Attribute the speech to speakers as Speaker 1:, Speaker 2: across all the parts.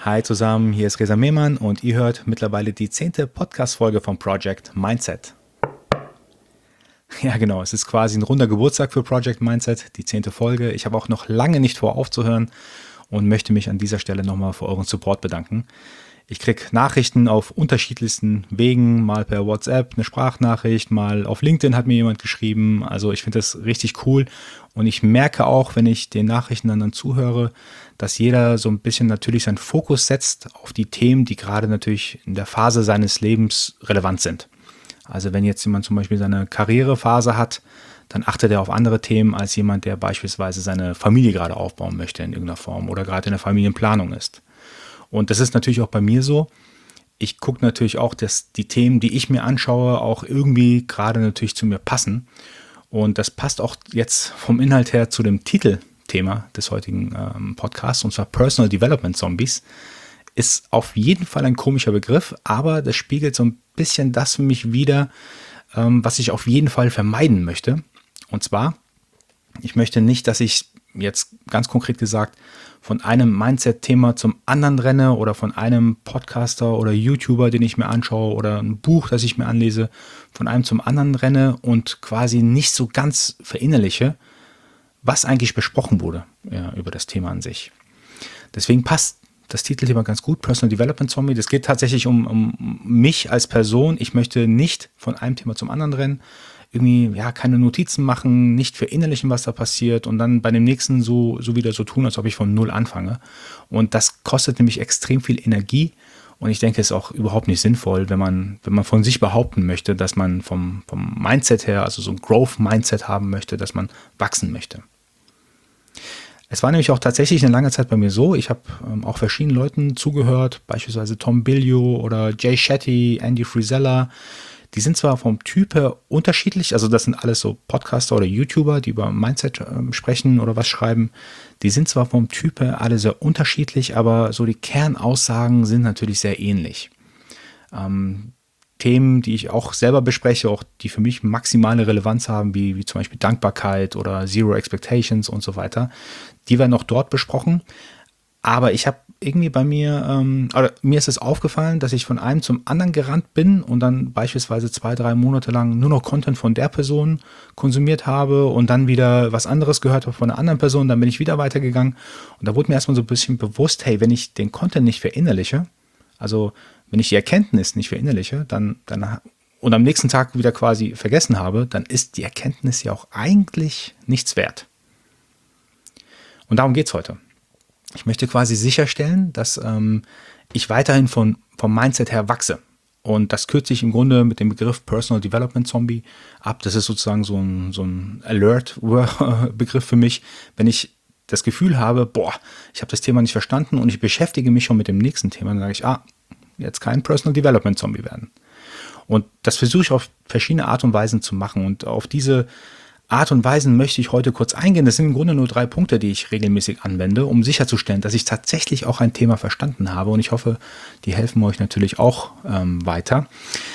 Speaker 1: Hi zusammen, hier ist Reza Mehman und ihr hört mittlerweile die 10. Podcast-Folge vom Project Mindset. Ja genau, es ist quasi ein runder Geburtstag für Project Mindset, die 10. Folge. Ich habe auch noch lange nicht vor aufzuhören und möchte mich an dieser Stelle nochmal für euren Support bedanken. Ich kriege Nachrichten auf unterschiedlichsten Wegen, mal per WhatsApp, eine Sprachnachricht, mal auf LinkedIn hat mir jemand geschrieben. Also ich finde das richtig cool und ich merke auch, wenn ich den Nachrichten dann zuhöre, dass jeder so ein bisschen natürlich seinen Fokus setzt auf die Themen, die gerade natürlich in der Phase seines Lebens relevant sind. Also wenn jetzt jemand zum Beispiel seine Karrierephase hat, dann achtet er auf andere Themen als jemand, der beispielsweise seine Familie gerade aufbauen möchte in irgendeiner Form oder gerade in der Familienplanung ist. Und das ist natürlich auch bei mir so. Ich gucke natürlich auch, dass die Themen, die ich mir anschaue, auch irgendwie gerade natürlich zu mir passen. Und das passt auch jetzt vom Inhalt her zu dem Titelthema des heutigen Podcasts, und zwar Personal Development Zombies. Ist auf jeden Fall ein komischer Begriff, aber das spiegelt so ein bisschen das für mich wider, was ich auf jeden Fall vermeiden möchte. Und zwar, ich möchte nicht, dass ich jetzt ganz konkret gesagt von einem Mindset-Thema zum anderen renne oder von einem Podcaster oder YouTuber, den ich mir anschaue oder ein Buch, das ich mir anlese, von einem zum anderen renne und quasi nicht so ganz verinnerliche, was eigentlich besprochen wurde über das Thema an sich. Deswegen passt das Titelthema ganz gut, Personal Development Zombie. Das geht tatsächlich um mich als Person. Ich möchte nicht von einem Thema zum anderen rennen, irgendwie keine Notizen machen, nicht verinnerlichen, was da passiert und dann bei dem nächsten so wieder so tun, als ob ich von Null anfange. Und das kostet nämlich extrem viel Energie und ich denke, es ist auch überhaupt nicht sinnvoll, wenn man von sich behaupten möchte, dass man vom Mindset her, also so ein Growth-Mindset haben möchte, dass man wachsen möchte. Es war nämlich auch tatsächlich eine lange Zeit bei mir so, ich habe auch verschiedenen Leuten zugehört, beispielsweise Tom Bilyeu oder Jay Shetty, Andy Frisella. Die sind zwar vom Typ her unterschiedlich, also das sind alles so Podcaster oder YouTuber, die über Mindset sprechen oder was schreiben. Die sind zwar vom Typ her alle sehr unterschiedlich, aber so die Kernaussagen sind natürlich sehr ähnlich. Themen, die ich auch selber bespreche, auch die für mich maximale Relevanz haben, wie zum Beispiel Dankbarkeit oder Zero Expectations und so weiter, die werden auch dort besprochen. Aber ich habe irgendwie bei mir, mir ist es aufgefallen, dass ich von einem zum anderen gerannt bin und dann beispielsweise 2-3 Monate lang nur noch Content von der Person konsumiert habe und dann wieder was anderes gehört habe von einer anderen Person, dann bin ich wieder weitergegangen und da wurde mir erstmal so ein bisschen bewusst, hey, wenn ich den Content nicht verinnerliche, also wenn ich die Erkenntnis nicht verinnerliche, dann und am nächsten Tag wieder quasi vergessen habe, dann ist die Erkenntnis ja auch eigentlich nichts wert. Und darum geht es heute. Ich möchte quasi sicherstellen, dass ich weiterhin vom Mindset her wachse. Und das kürze ich im Grunde mit dem Begriff Personal Development Zombie ab. Das ist sozusagen so ein Alert-Begriff für mich, wenn ich das Gefühl habe, ich habe das Thema nicht verstanden und ich beschäftige mich schon mit dem nächsten Thema, dann sage ich, jetzt kein Personal Development Zombie werden. Und das versuche ich auf verschiedene Art und Weisen zu machen. Und auf diese Art und Weisen möchte ich heute kurz eingehen. Das sind im Grunde nur 3 Punkte, die ich regelmäßig anwende, um sicherzustellen, dass ich tatsächlich auch ein Thema verstanden habe. Und ich hoffe, die helfen euch natürlich auch weiter.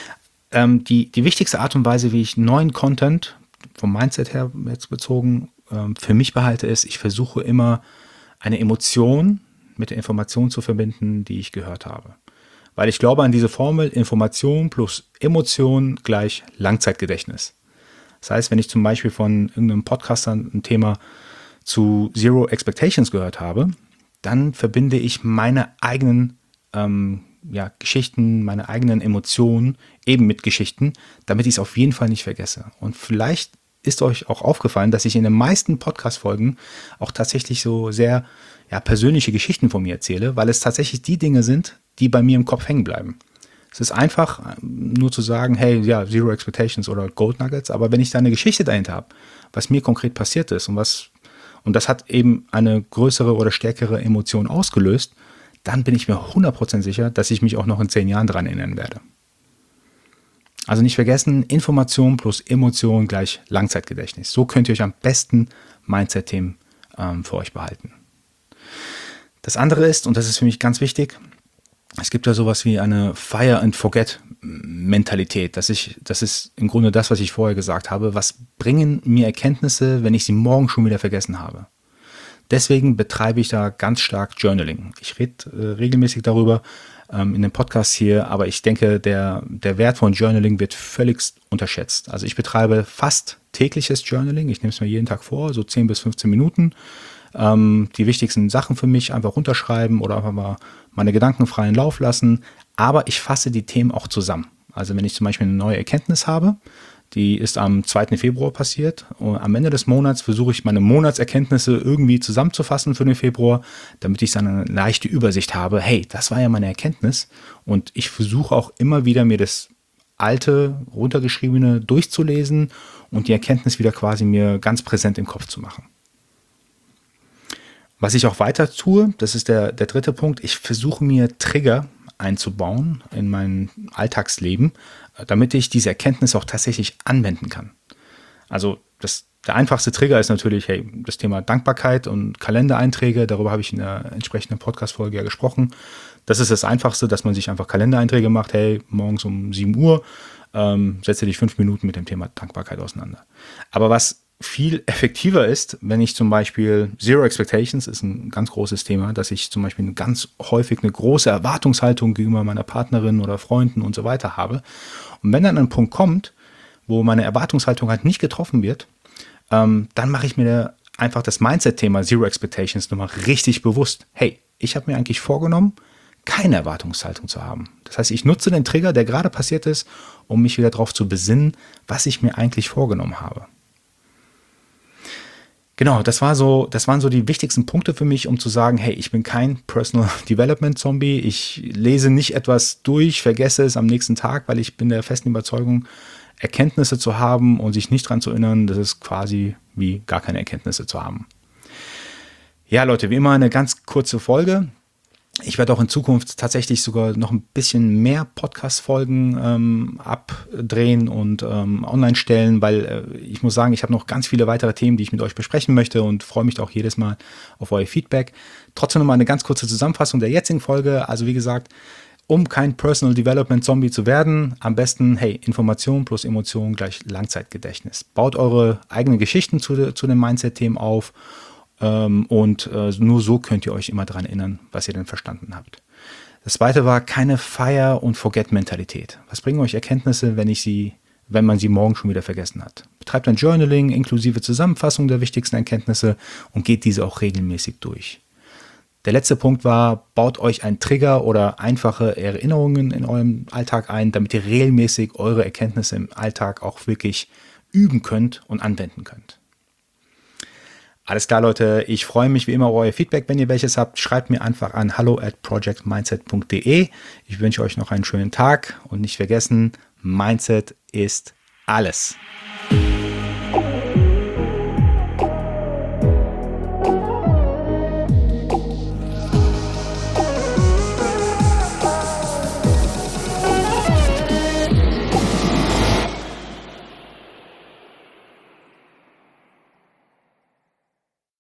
Speaker 1: Die wichtigste Art und Weise, wie ich neuen Content vom Mindset her jetzt bezogen für mich behalte, ist, ich versuche immer eine Emotion mit der Information zu verbinden, die ich gehört habe. Weil ich glaube an diese Formel, Information plus Emotion gleich Langzeitgedächtnis. Das heißt, wenn ich zum Beispiel von irgendeinem Podcaster ein Thema zu Zero Expectations gehört habe, dann verbinde ich meine eigenen Geschichten, meine eigenen Emotionen eben mit Geschichten, damit ich es auf jeden Fall nicht vergesse. Und vielleicht ist euch auch aufgefallen, dass ich in den meisten Podcast-Folgen auch tatsächlich so sehr persönliche Geschichten von mir erzähle, weil es tatsächlich die Dinge sind, die bei mir im Kopf hängen bleiben. Es ist einfach, nur zu sagen, hey, Zero Expectations oder Gold Nuggets, aber wenn ich da eine Geschichte dahinter habe, was mir konkret passiert ist und das hat eben eine größere oder stärkere Emotion ausgelöst, dann bin ich mir 100% sicher, dass ich mich auch noch in 10 Jahren dran erinnern werde. Also nicht vergessen, Information plus Emotion gleich Langzeitgedächtnis. So könnt ihr euch am besten Mindset-Themen für euch behalten. Das andere ist, und das ist für mich ganz wichtig, es gibt ja sowas wie eine Fire-and-Forget-Mentalität. Das ist im Grunde das, was ich vorher gesagt habe. Was bringen mir Erkenntnisse, wenn ich sie morgen schon wieder vergessen habe? Deswegen betreibe ich da ganz stark Journaling. Ich rede regelmäßig darüber in den Podcasts hier, aber ich denke, der Wert von Journaling wird völlig unterschätzt. Also ich betreibe fast tägliches Journaling. Ich nehme es mir jeden Tag vor, so 10 bis 15 Minuten. Die wichtigsten Sachen für mich einfach runterschreiben oder einfach mal meine Gedanken freien Lauf lassen. Aber ich fasse die Themen auch zusammen. Also wenn ich zum Beispiel eine neue Erkenntnis habe, die ist am 2. Februar passiert. Und am Ende des Monats versuche ich meine Monatserkenntnisse irgendwie zusammenzufassen für den Februar, damit ich dann eine leichte Übersicht habe. Hey, das war ja meine Erkenntnis. Und ich versuche auch immer wieder mir das alte, runtergeschriebene durchzulesen und die Erkenntnis wieder quasi mir ganz präsent im Kopf zu machen. Was ich auch weiter tue, das ist der dritte Punkt, ich versuche mir Trigger einzubauen in mein Alltagsleben, damit ich diese Erkenntnis auch tatsächlich anwenden kann. Also der einfachste Trigger ist natürlich das Thema Dankbarkeit und Kalendereinträge. Darüber habe ich in der entsprechenden Podcast-Folge ja gesprochen. Das ist das Einfachste, dass man sich einfach Kalendereinträge macht. Hey, morgens um 7 Uhr setze dich 5 Minuten mit dem Thema Dankbarkeit auseinander. Aber was viel effektiver ist, wenn ich zum Beispiel Zero Expectations ist ein ganz großes Thema, dass ich zum Beispiel ganz häufig eine große Erwartungshaltung gegenüber meiner Partnerin oder Freunden und so weiter habe. Und wenn dann ein Punkt kommt, wo meine Erwartungshaltung halt nicht getroffen wird, dann mache ich mir einfach das Mindset-Thema Zero Expectations nochmal richtig bewusst. Hey, ich habe mir eigentlich vorgenommen, keine Erwartungshaltung zu haben. Das heißt, ich nutze den Trigger, der gerade passiert ist, um mich wieder darauf zu besinnen, was ich mir eigentlich vorgenommen habe. Genau, das waren so die wichtigsten Punkte für mich, um zu sagen, hey, ich bin kein Personal Development Zombie. Ich lese nicht etwas durch, vergesse es am nächsten Tag, weil ich bin der festen Überzeugung, Erkenntnisse zu haben und sich nicht dran zu erinnern, das ist quasi wie gar keine Erkenntnisse zu haben. Ja, Leute, wie immer eine ganz kurze Folge. Ich werde auch in Zukunft tatsächlich sogar noch ein bisschen mehr Podcast-Folgen abdrehen und online stellen, weil ich muss sagen, ich habe noch ganz viele weitere Themen, die ich mit euch besprechen möchte und freue mich auch jedes Mal auf euer Feedback. Trotzdem nochmal eine ganz kurze Zusammenfassung der jetzigen Folge. Also wie gesagt, um kein Personal Development Zombie zu werden, am besten, hey, Information plus Emotion gleich Langzeitgedächtnis. Baut eure eigenen Geschichten zu den Mindset-Themen auf. Und nur so könnt ihr euch immer daran erinnern, was ihr denn verstanden habt. Das zweite war keine Fire- und Forget-Mentalität. Was bringen euch Erkenntnisse, wenn man sie morgen schon wieder vergessen hat? Betreibt ein Journaling inklusive Zusammenfassung der wichtigsten Erkenntnisse und geht diese auch regelmäßig durch. Der letzte Punkt war, baut euch einen Trigger oder einfache Erinnerungen in eurem Alltag ein, damit ihr regelmäßig eure Erkenntnisse im Alltag auch wirklich üben könnt und anwenden könnt. Alles klar, Leute, ich freue mich wie immer auf euer Feedback, wenn ihr welches habt. Schreibt mir einfach an hallo@projectmindset.de. Ich wünsche euch noch einen schönen Tag und nicht vergessen, Mindset ist alles.